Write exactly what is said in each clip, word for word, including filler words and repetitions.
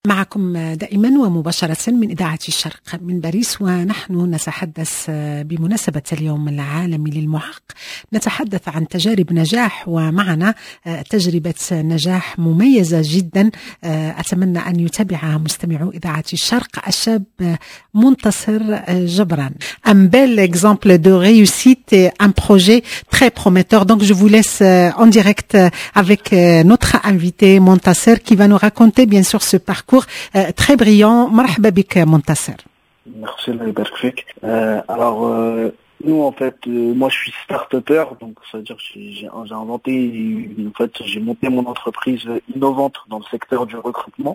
معكم دائما ومباشرة من إذاعة الشرق من باريس، ونحن نتحدث بمناسبة اليوم العالمي للمعاق، نتحدث عن تجارب نجاح، ومعنا تجربة نجاح مميزة جدا أتمنى أن يتابعها مستمعو إذاعة الشرق، الشاب منتصر جبران. Un bel exemple de réussite et un projet très prometteur. Donc je vous laisse en direct avec notre invité Montasser qui va nous raconter bien sûr ce parcours très brillant. مرحبا بك منتصر. Merci Laïberfik. Euh, alors euh, nous en fait, euh, moi je suis start-upper, donc ça veut dire que j'ai, j'ai, j'ai inventé, en fait j'ai monté mon entreprise innovante dans le secteur du recrutement.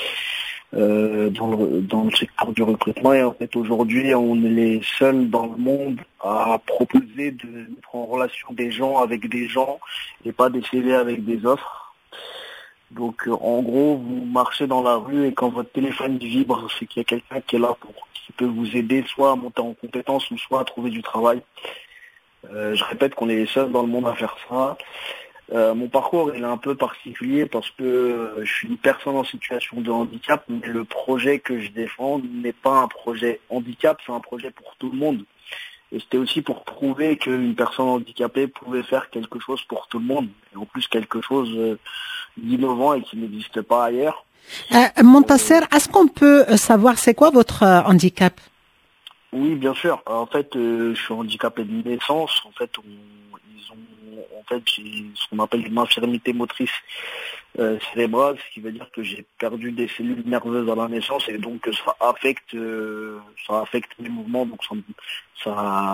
Euh, dans, le, dans le secteur du recrutement, et en fait aujourd'hui on est les seuls dans le monde à proposer de mettre en relation des gens avec des gens et pas des C V avec des offres. Donc euh, en gros vous marchez dans la rue et quand votre téléphone vibre, c'est qu'il y a quelqu'un qui est là pour qui peut vous aider soit à monter en compétence ou soit à trouver du travail. Euh, je répète qu'on est les seuls dans le monde à faire ça. Euh, mon parcours il est un peu particulier parce que euh, je suis une personne en situation de handicap, mais le projet que je défends n'est pas un projet handicap, c'est un projet pour tout le monde. Et c'était aussi pour prouver qu'une personne handicapée pouvait faire quelque chose pour tout le monde, et en plus quelque chose euh, d'innovant et qui n'existe pas ailleurs. Euh, Montasser, est-ce qu'on peut savoir c'est quoi votre euh, handicap? Oui, bien sûr. En fait, euh, je suis handicapé de naissance. En fait, on, ils ont, en fait, j'ai ce qu'on appelle une infirmité motrice euh, cérébrale, ce qui veut dire que j'ai perdu des cellules nerveuses à la naissance et donc ça affecte, euh, ça affecte mes mouvements. Donc ça, ça,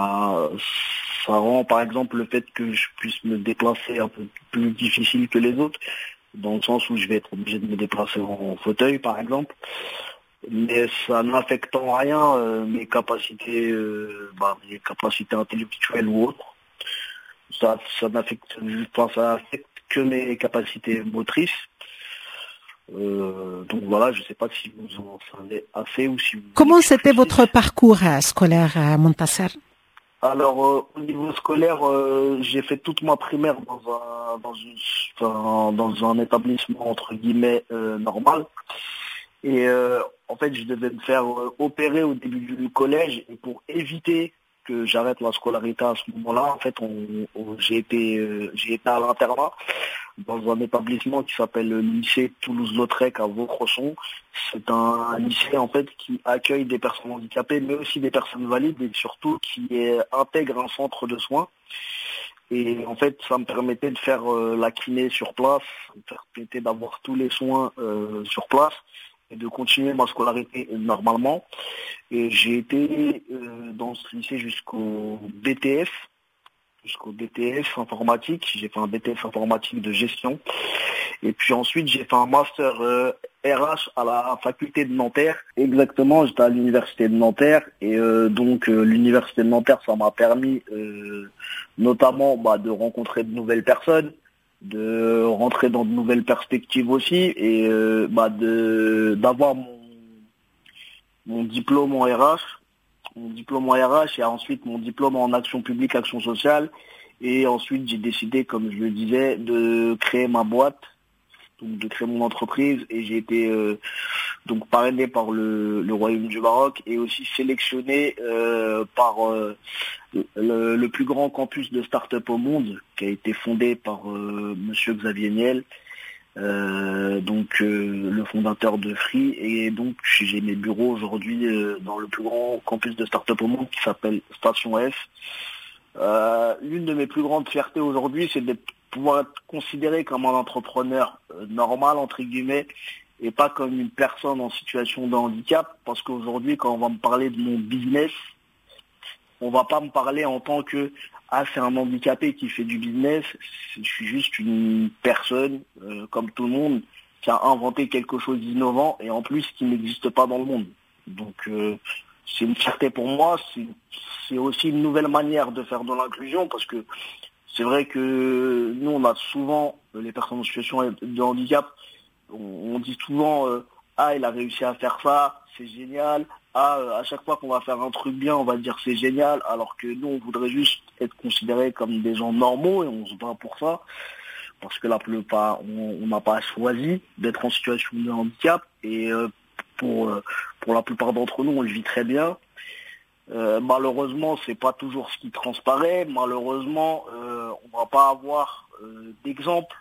ça rend, par exemple, le fait que je puisse me déplacer un peu plus difficile que les autres, dans le sens où je vais être obligé de me déplacer en fauteuil, par exemple. Mais ça n'affecte en rien euh, mes capacités, euh, bah, mes capacités intellectuelles ou autres. Ça, ça n'affecte, enfin, ça affecte que mes capacités motrices. Euh, donc voilà, je ne sais pas si vous en savez assez ou si vous... Comment c'était votre parcours euh, scolaire, euh, Montasser? Alors euh, au niveau scolaire, euh, j'ai fait toute ma primaire dans un dans une enfin, dans un établissement entre guillemets euh, normal. Et euh, en fait, je devais me faire euh, opérer au début du collège. Et pour éviter que j'arrête la scolarité à ce moment-là, en fait, on, on, j'ai été, euh, j'ai été à l'internat dans un établissement qui s'appelle le lycée Toulouse-Lautrec à Vaucresson. C'est un lycée en fait qui accueille des personnes handicapées, mais aussi des personnes valides et surtout qui est, intègre un centre de soins. Et en fait, ça me permettait de faire euh, la kiné sur place, ça me permettait d'avoir tous les soins euh, sur place et de continuer ma scolarité normalement. Et j'ai été euh, dans ce lycée jusqu'au B T F, jusqu'au B T F informatique. J'ai fait un B T F informatique de gestion. Et puis ensuite, j'ai fait un master euh, R H à la faculté de Nanterre. Exactement, j'étais à l'université de Nanterre. Et euh, donc, euh, l'université de Nanterre, ça m'a permis euh, notamment bah, de rencontrer de nouvelles personnes, de rentrer dans de nouvelles perspectives aussi, et euh, bah, de d'avoir mon, mon diplôme en R H, mon diplôme en R H, et ensuite mon diplôme en action publique, action sociale. Et ensuite, j'ai décidé, comme je le disais, de créer ma boîte, donc de créer mon entreprise, et j'ai été euh, donc parrainé par le, le Royaume du Maroc et aussi sélectionné euh, par euh, le, le plus grand campus de start-up au monde, qui a été fondé par euh, Monsieur Xavier Niel, euh, donc euh, le fondateur de Free, et donc j'ai mes bureaux aujourd'hui euh, dans le plus grand campus de start-up au monde qui s'appelle Station F. Euh, l'une de mes plus grandes fiertés aujourd'hui, c'est de pouvoir être considéré comme un entrepreneur euh, normal, entre guillemets, et pas comme une personne en situation de handicap, parce qu'aujourd'hui, quand on va me parler de mon business, on va pas me parler en tant que « ah, c'est un handicapé qui fait du business », je suis juste une personne, euh, comme tout le monde, qui a inventé quelque chose d'innovant, et en plus, qui n'existe pas dans le monde. Donc, euh, c'est une fierté pour moi, c'est, c'est aussi une nouvelle manière de faire de l'inclusion, parce que c'est vrai que nous, on a souvent, les personnes en situation de handicap, on, on dit souvent euh, « ah, il a réussi à faire ça, c'est génial ». Ah, euh, à chaque fois qu'on va faire un truc bien, on va dire c'est génial, alors que nous, on voudrait juste être considérés comme des gens normaux et on se bat pour ça. parce que la plupart, on n'a pas choisi d'être en situation de handicap, et euh, pour, euh, pour la plupart d'entre nous, on le vit très bien. Euh, malheureusement, c'est pas toujours ce qui transparaît. Malheureusement, euh, on va pas avoir euh, d'exemple,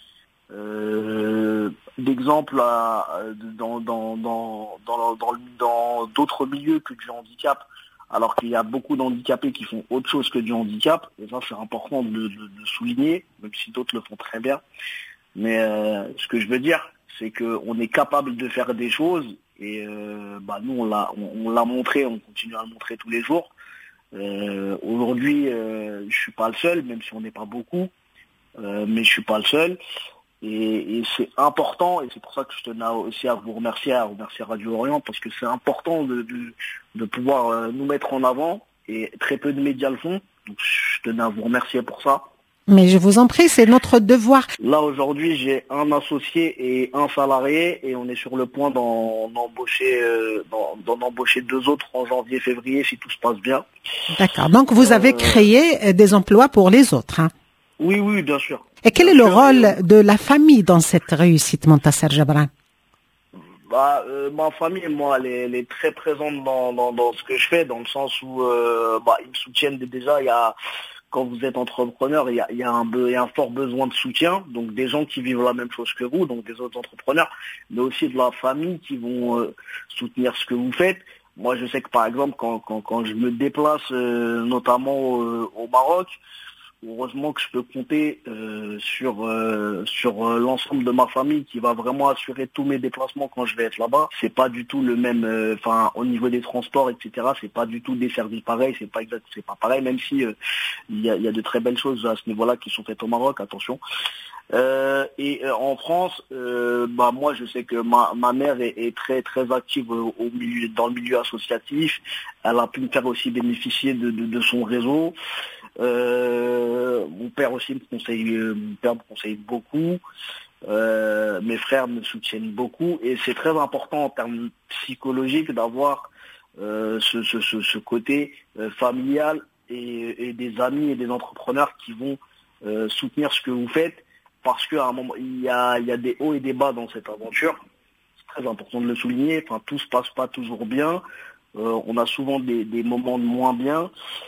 euh, d'exemple dans dans dans dans dans dans d'autres milieux que du handicap, alors qu'il y a beaucoup d'handicapés qui font autre chose que du handicap. Et ça, c'est important de, de, de souligner, même si d'autres le font très bien. Mais euh, ce que je veux dire, c'est qu'on est capable de faire des choses. Et euh, bah nous on l'a on, on l'a montré, on continue à le montrer tous les jours. Euh, aujourd'hui, euh, je suis pas le seul, même si on n'est pas beaucoup, euh, mais je suis pas le seul. Et, et c'est important, et c'est pour ça que je tenais aussi à vous remercier, à remercier Radio Orient, parce que c'est important de, de, de pouvoir euh, nous mettre en avant, et très peu de médias le font. Donc je tenais à vous remercier pour ça. Mais je vous en prie, c'est notre devoir. Là, aujourd'hui, j'ai un associé et un salarié, et on est sur le point d'en embaucher, euh, d'en, d'en embaucher deux autres en janvier, février, si tout se passe bien. D'accord. Donc, vous avez euh... créé des emplois pour les autres, hein? Oui, oui, bien sûr. Et quel bien est le sûr, rôle et... de la famille dans cette réussite, Montasser Jabran? Bah, euh, ma famille, moi, elle est, elle est très présente dans, dans, dans ce que je fais, dans le sens où euh, bah, ils me soutiennent déjà. Il y a Quand vous êtes entrepreneur, il y a, il y a un, il y a un fort besoin de soutien, donc des gens qui vivent la même chose que vous, donc des autres entrepreneurs, mais aussi de la famille qui vont euh, soutenir ce que vous faites. Moi, je sais que par exemple, quand, quand, quand je me déplace, euh, notamment euh, au Maroc, heureusement que je peux compter euh, sur euh, sur euh, l'ensemble de ma famille qui va vraiment assurer tous mes déplacements quand je vais être là-bas. C'est pas du tout le même, enfin euh, au niveau des transports, et cetera. C'est pas du tout desservi pareil, c'est pas exact, c'est pas pareil. Même si euh, il y a, il y a de très belles choses à ce niveau-là qui sont faites au Maroc. Attention. Euh, et euh, en France, euh, bah moi je sais que ma, ma mère est, est très très active au, au milieu, dans le milieu associatif. Elle a pu me faire aussi bénéficier de, de, de son réseau. Euh, mon père aussi me conseille, mon père me conseille beaucoup. Euh, mes frères me soutiennent beaucoup, et c'est très important en termes psychologiques d'avoir euh, ce, ce, ce, ce côté euh, familial et, et des amis et des entrepreneurs qui vont euh, soutenir ce que vous faites. Parce qu'à un moment, il y a, il y a des hauts et des bas dans cette aventure. C'est très important de le souligner. Enfin, tout se passe pas toujours bien. Euh, on a souvent des, des moments de moins bien.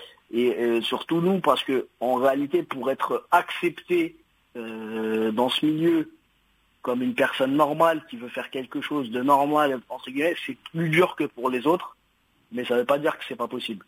Et euh, surtout nous, parce que en réalité, pour être accepté euh, dans ce milieu comme une personne normale qui veut faire quelque chose de normal, entre guillemets, c'est plus dur que pour les autres. Mais ça ne veut pas dire que c'est pas possible.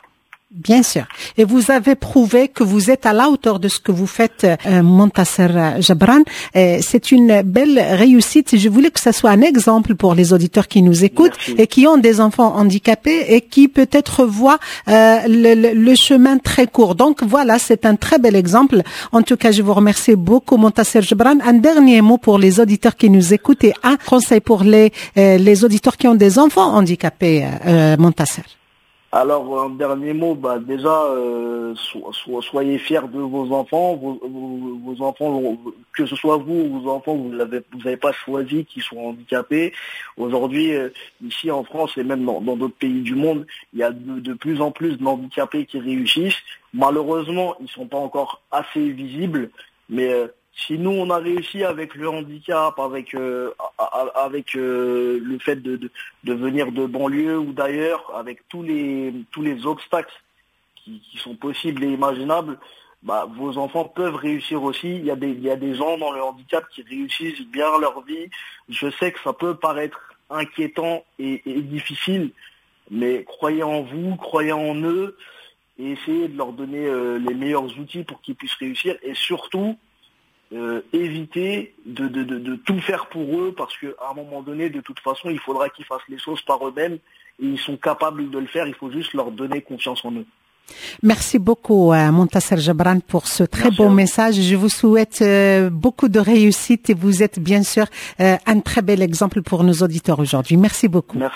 Bien sûr. Et vous avez prouvé que vous êtes à la hauteur de ce que vous faites, euh, Montasser Jabran. Euh, c'est une belle réussite. Je voulais que ça soit un exemple pour les auditeurs qui nous écoutent. Merci. Et qui ont des enfants handicapés et qui peut-être voient euh, le, le chemin très court. Donc voilà, c'est un très bel exemple. En tout cas, je vous remercie beaucoup, Montasser Jabran. Un dernier mot pour les auditeurs qui nous écoutent et un conseil pour les, euh, les auditeurs qui ont des enfants handicapés, euh, Montasser. Alors, un dernier mot, bah déjà, euh, so, so, soyez fiers de vos enfants. Vos, vos, vos enfants, que ce soit vous ou vos enfants, vous n'avez vous n'avez pas choisi qu'ils soient handicapés. Aujourd'hui, euh, ici en France et même dans, dans d'autres pays du monde, il y a de, de plus en plus d'handicapés qui réussissent. Malheureusement, ils sont pas encore assez visibles, mais euh, si nous on a réussi avec le handicap, avec euh, avec euh, le fait de, de de venir de banlieue ou d'ailleurs, avec tous les tous les obstacles qui, qui sont possibles et imaginables, bah vos enfants peuvent réussir aussi. Il y a des il y a des gens dans le handicap qui réussissent bien leur vie. Je sais que ça peut paraître inquiétant et, et difficile, mais croyez en vous, croyez en eux et essayez de leur donner euh, les meilleurs outils pour qu'ils puissent réussir, et surtout Euh, éviter de, de, de, de tout faire pour eux, parce qu'à un moment donné, de toute façon, il faudra qu'ils fassent les choses par eux-mêmes, et ils sont capables de le faire, il faut juste leur donner confiance en eux. Merci beaucoup, euh, Montasser Jabran, pour ce très Merci beau message. Je vous souhaite euh, beaucoup de réussite, et vous êtes bien sûr euh, un très bel exemple pour nos auditeurs aujourd'hui. Merci beaucoup. Merci.